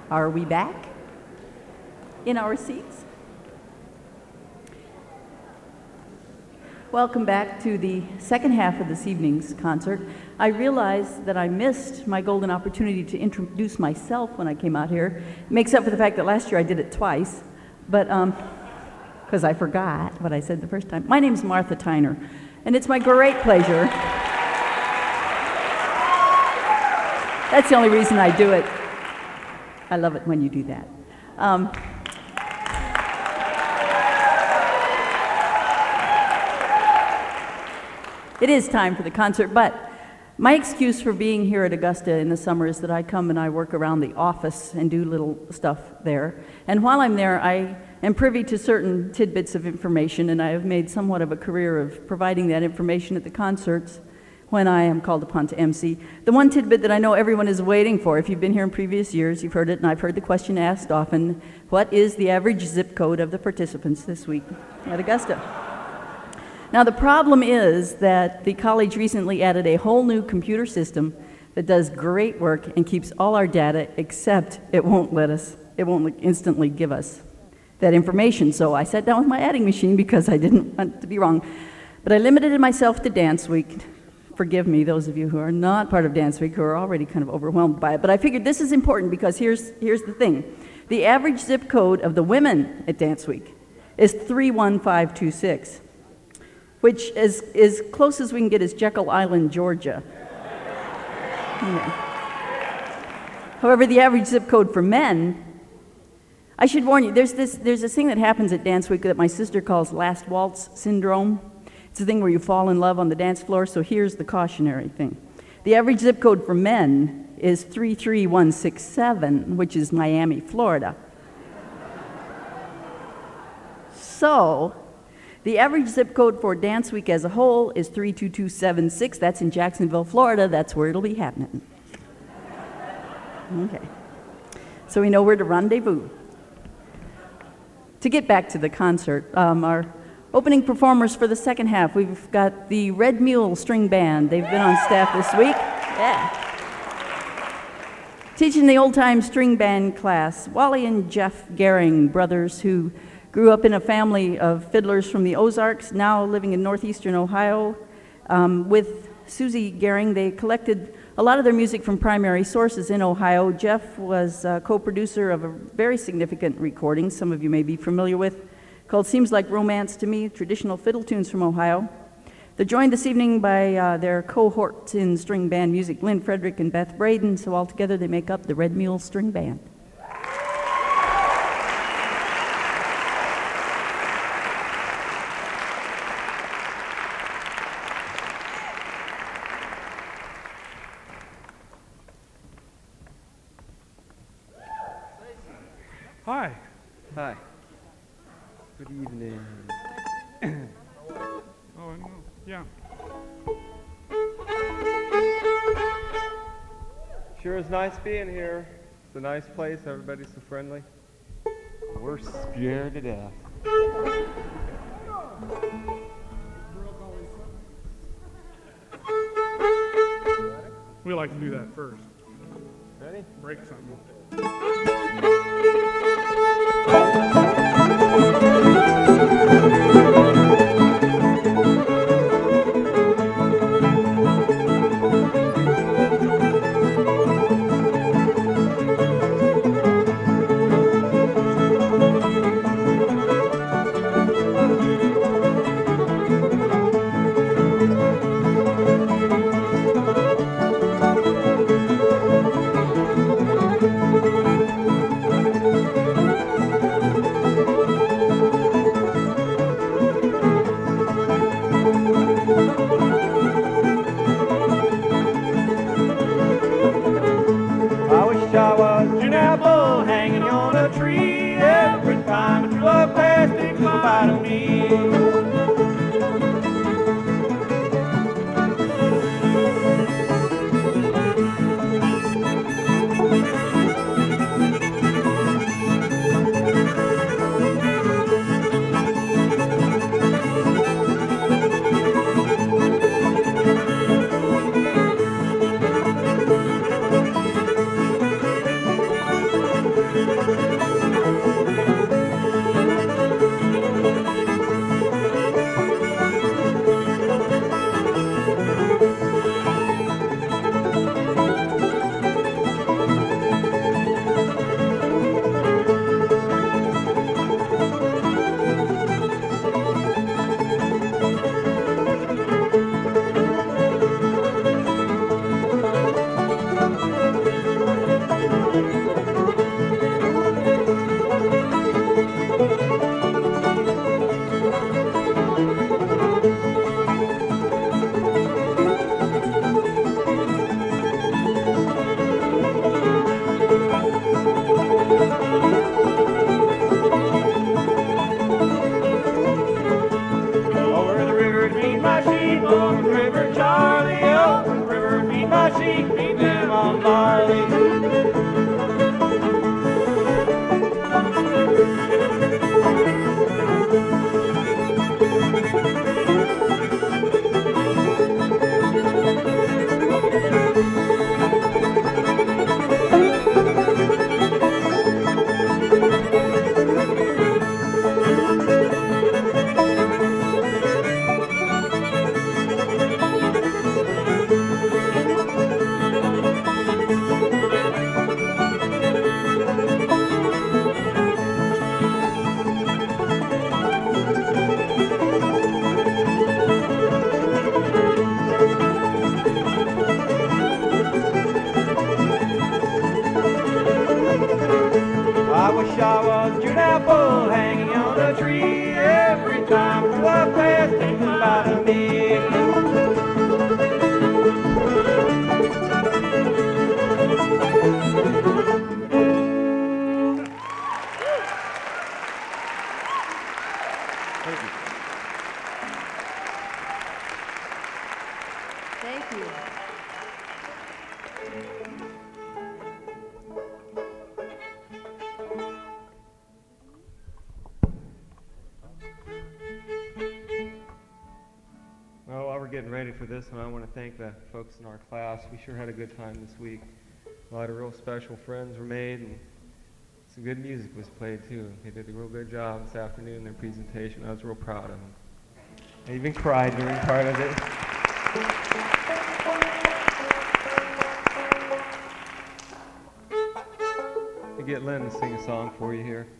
Are we back in our seats? Welcome back to the second half of this evening's concert. I realized that I missed my golden opportunity to introduce myself when I came out here. It makes up for the fact that last year I did it twice, but because I forgot what I said the first time. My name's Martha Tyner, and it's my great pleasure. That's the only reason I do it. I love it when you do that. It is time for the concert, but my excuse for being here at Augusta in the summer is that I come and I work around the office and do little stuff there. And while I'm there, I am privy to certain tidbits of information, and I have made somewhat of a career of providing that information at the concerts when I am called upon to MC. The one tidbit that I know everyone is waiting for, if you've been here in previous years, you've heard it, and I've heard the question asked often, what is the average zip code of the participants this week at Augusta? Now, the problem is that the college recently added a whole new computer system that does great work and keeps all our data, except it won't instantly give us that information. So I sat down with my adding machine because I didn't want to be wrong. But I limited myself to Dance Week. Forgive me, those of you who are not part of Dance Week, who are already kind of overwhelmed by it. But I figured this is important because here's the thing. The average zip code of the women at Dance Week is 31526. Which is as close as we can get is Jekyll Island, Georgia. Yeah. However, the average zip code for men, I should warn you, there's this thing that happens at Dance Week that my sister calls last waltz syndrome. It's a thing where you fall in love on the dance floor, so here's the cautionary thing. The average zip code for men is 33167, which is Miami, Florida. So, the average zip code for Dance Week as a whole is 32276. That's in Jacksonville, Florida. That's where it'll be happening. Okay. So we know where to rendezvous. To get back to the concert, our opening performers for the second half, we've got the Red Mule String Band. They've been on staff this week. Yeah. Teaching the old-time string band class, Wally and Jeff Gehring, brothers who grew up in a family of fiddlers from the Ozarks, now living in northeastern Ohio. With Susie Gehring, they collected a lot of their music from primary sources in Ohio. Jeff was co-producer of a very significant recording, some of you may be familiar with, called Seems Like Romance to Me, traditional fiddle tunes from Ohio. They're joined this evening by their cohorts in string band music, Lynn Frederick and Beth Braden, so altogether they make up the Red Mule String Band. Hi. Hi. Good evening. Oh, no. Yeah. Sure is nice being here. It's a nice place. Everybody's so friendly. We're scared to death. We like to do that first. Ready? Break something. Harley. I wish I was June apple hanging on a tree every time the past thinks about me. Thank you. Well, while we're getting ready for this one, I want to thank the folks in our class. We sure had a good time this week. A lot of real special friends were made, and some good music was played too. They did a real good job this afternoon in their presentation. I was real proud of them. I even cried during part of it. I get Lynn to sing a song for you here.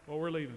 Well, we're leaving.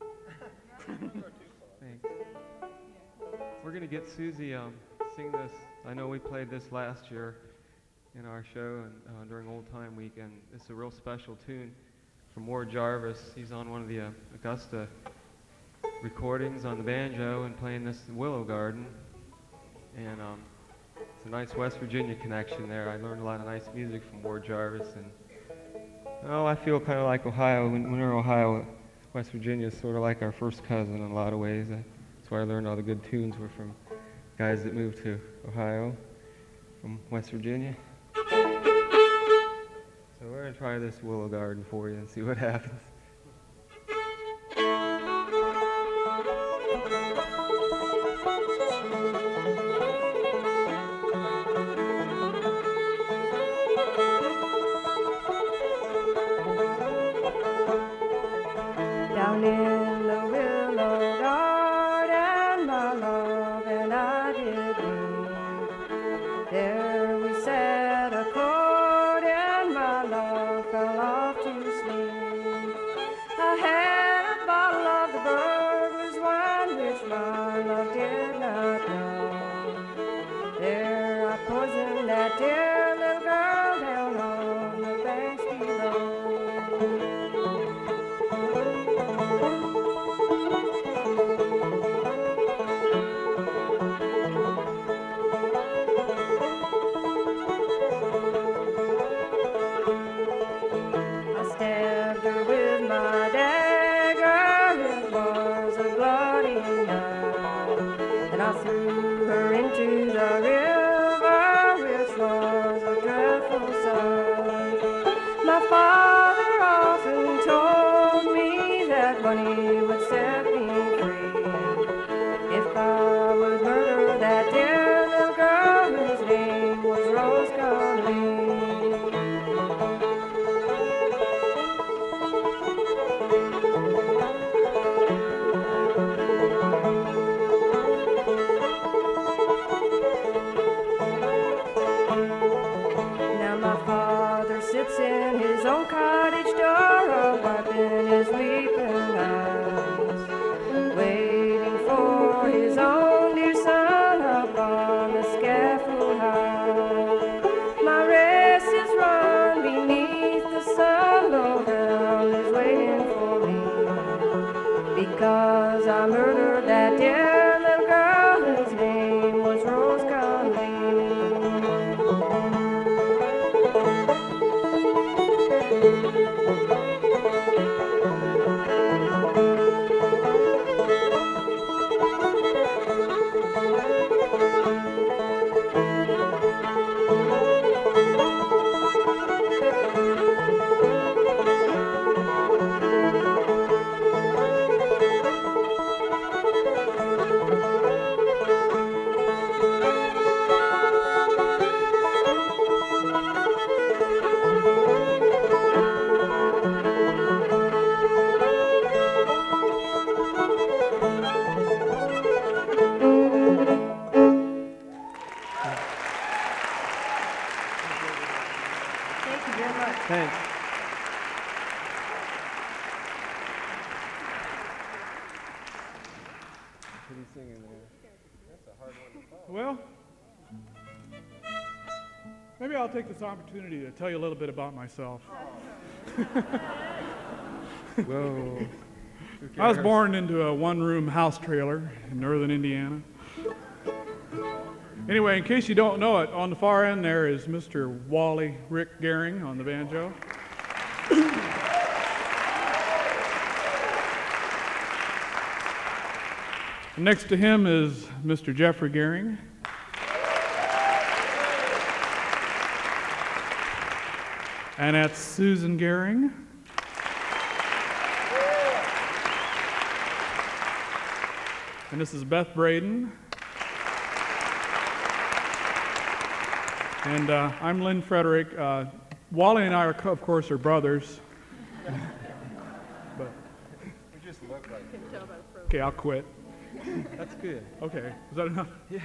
Thanks. We're going to get Susie sing this. I know we played this last year in our show and during Old Time Week, and it's a real special tune from Ward Jarvis. He's on one of the Augusta recordings on the banjo and playing this in Willow Garden. And it's a nice West Virginia connection there. I learned a lot of nice music from Ward Jarvis. And oh, I feel kind of like Ohio. When we're in Ohio, West Virginia is sort of like our first cousin in a lot of ways. That's where I learned all the good tunes were from guys that moved to Ohio from West Virginia. So we're going to try this Willow Garden for you and see what happens. Down in the willow garden, my love and I did meet. There we sat a-courting, my love fell off to sleep. I had a bottle of the burglar's wine, which my love did not know. There I poisoned that dear little girl down on the banks below. Stabbed her with my dagger, it was a bloody night, and I threw her into the river, which was a dreadful sight. My father often told me that money would set me free if I would murder that dear little girl whose name was Rose Conley. Sits in his own cottage door, wiping his weeping eyes, waiting for his own dear son up on the scaffold high. My race is run beneath the sun, though hell is waiting for me, because I murdered that dear little girl whose name was Rose Conley. Thank you very much. Thanks. What are you singing there? That's a hard one to follow. Well, maybe I'll take this opportunity to tell you a little bit about myself. Whoa. I was born into a one-room house trailer in northern Indiana. Anyway, in case you don't know it, on the far end there is Mr. Wally Rick Gehring on the banjo. Next to him is Mr. Jeffrey Gehring. And that's Susan Gehring. And this is Beth Braden. And I'm Lynn Frederick. Wally and I, of course, are brothers. But We just look like it. okay, I'll quit. That's good. Okay, is that enough? Yeah.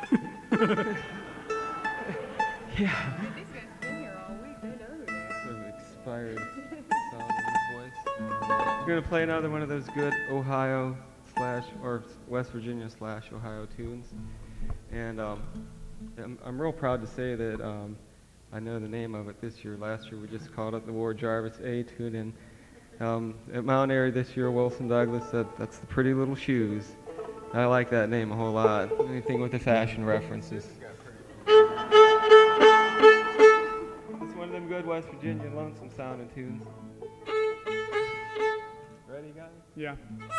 These guys have been here all week. They know who they are. Sort of expired sound in his voice. We're going to play another one of those good Ohio slash or West Virginia slash Ohio tunes. And I'm real proud to say that I know the name of it this year. Last year we just called it the Ward Jarvis A tune. And at Mount Airy this year, Wilson Douglas said that's the Pretty Little Shoes. I like that name a whole lot. Anything with the fashion references. It's one of them good West Virginia lonesome sounding tunes. Ready, guys? Yeah.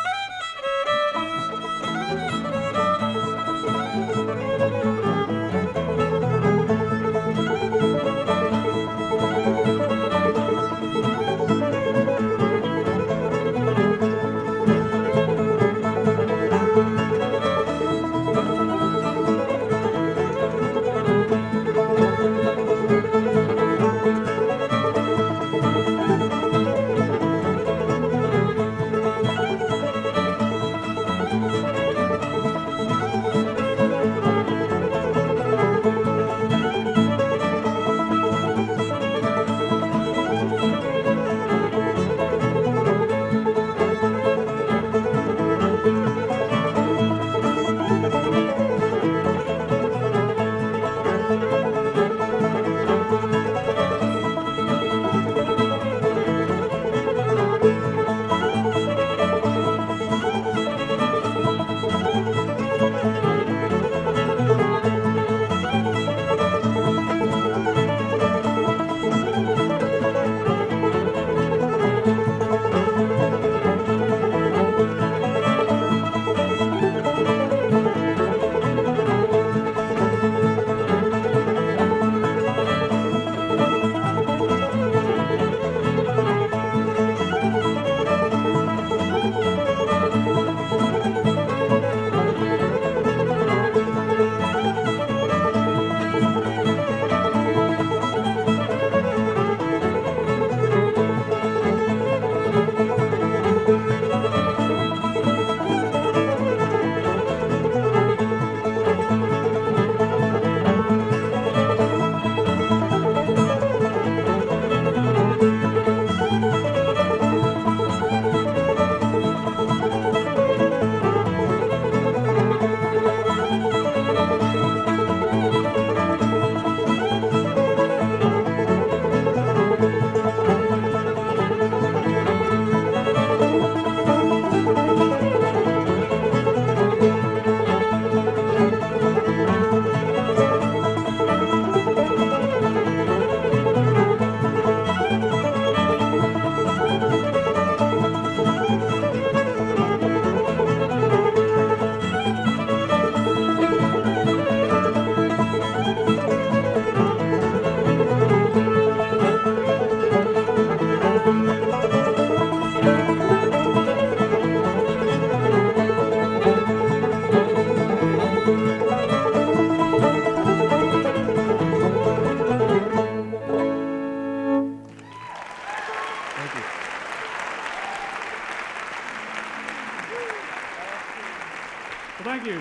Thank you.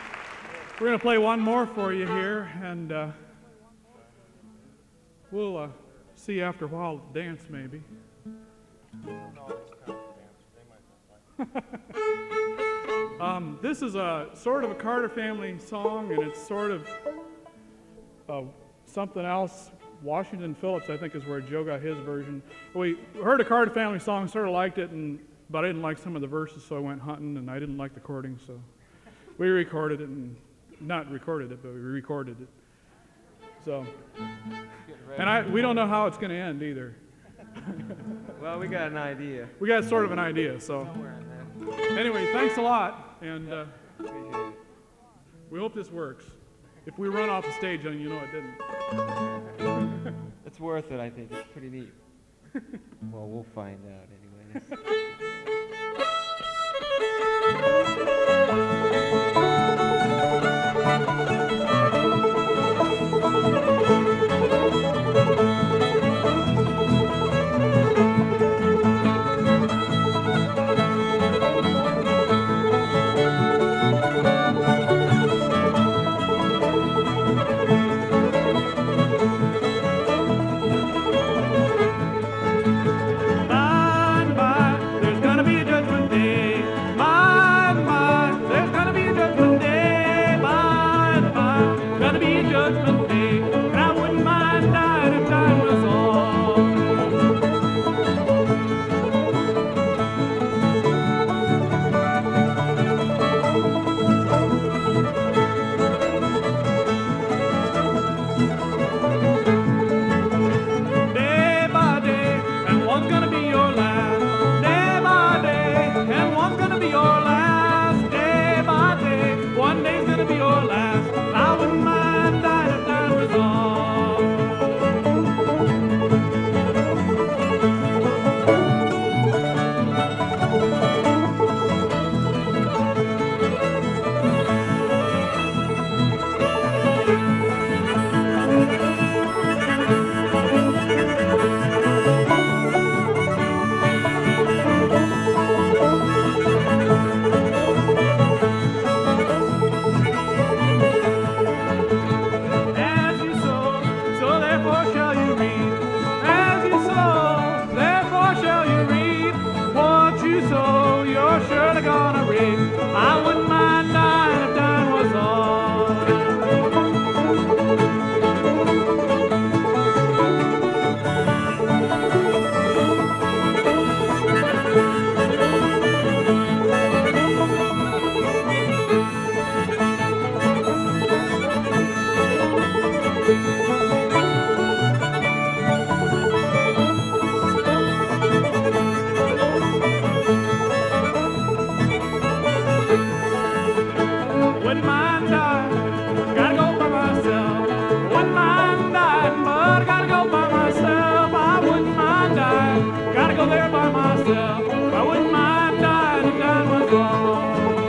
We're going to play one more for you here, and we'll see you after a while dance, maybe. This is a sort of a Carter family song, and it's sort of something else. Washington Phillips, I think, is where Joe got his version. We heard a Carter family song, sort of liked it, but I didn't like some of the verses, so I went hunting, and I didn't like the chording, so we recorded it, and not recorded it, but we recorded it. So, and we don't know how it's going to end either. Well, we got an idea. We got sort of an idea, so. Anyway, thanks a lot, and we hope this works. If we run off the stage, then you know it didn't. It's worth it, I think. It's pretty neat. Well, we'll find out anyways. By your last, day by day, and one's gonna be your last, day by day. One day's gonna be your last. I wouldn't mind dying if that was all. As you sow, so therefore shall you reap. As you sow, therefore shall you reap. What you sow, you're surely gonna reap. I wouldn't mind dying if dying was all. Wouldn't mind dying, gotta go by myself. Wouldn't mind dying, but I gotta go by myself. I wouldn't mind dying, gotta go there by myself. I wouldn't mind dying if dying was wrong.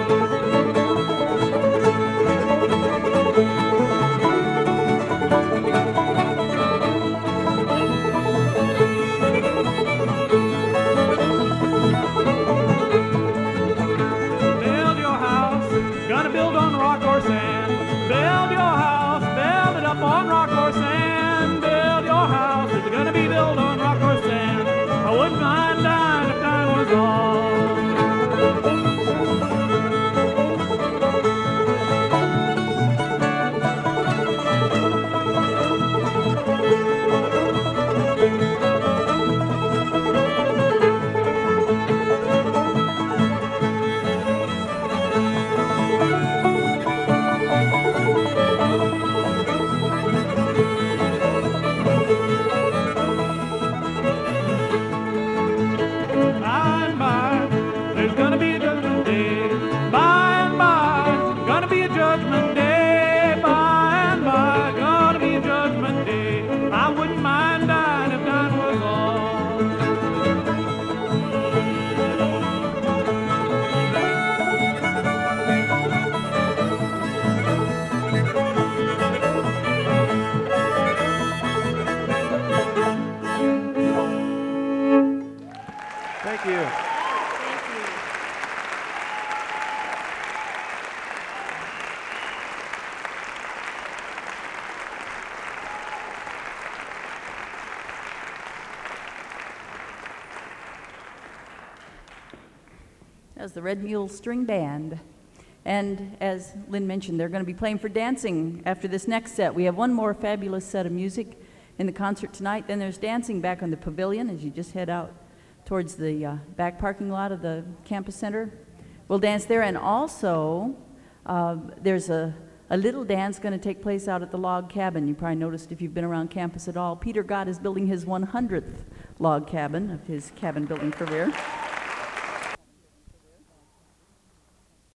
Build your house, gonna build on rock or sand. Build your house, build it up on rock or sand. Build your house, if you're gonna be built on rock or sand. I wouldn't mind dying if dying was all. By and by, there's gonna be a judgment day. By and by, gonna be a judgment day. By and by, gonna be a judgment day. I wouldn't mind dying if dying was all. Thank you. That's the Red Mule String Band. And as Lynn mentioned, they're going to be playing for dancing after this next set. We have one more fabulous set of music in the concert tonight. Then there's dancing back on the pavilion as you just head out towards the back parking lot of the campus center. We'll dance there. And also, there's a little dance going to take place out at the log cabin. You probably noticed if you've been around campus at all. Peter Gott is building his 100th log cabin of his cabin building career.